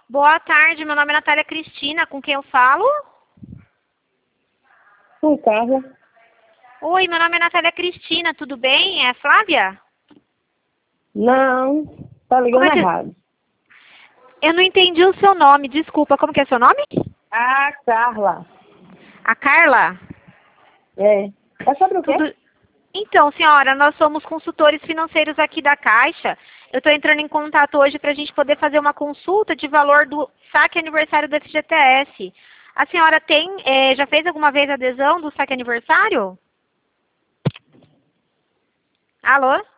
Boa tarde, meu nome é Natália Cristina, com quem eu falo? Com Carla. Oi, meu nome é Natália Cristina, tudo bem? É Flávia? Não, tá Como ligando é que... errado. Eu não entendi o seu nome, desculpa, como que é seu nome? Ah, Carla. A Carla? É. É sobre o quê? Tudo... Então, senhora, nós somos consultores financeiros aqui da Caixa. Eu estou entrando em contato hoje para a gente poder fazer uma consulta de valor do saque aniversário do FGTS. A senhora já fez alguma vez adesão do saque aniversário? Alô?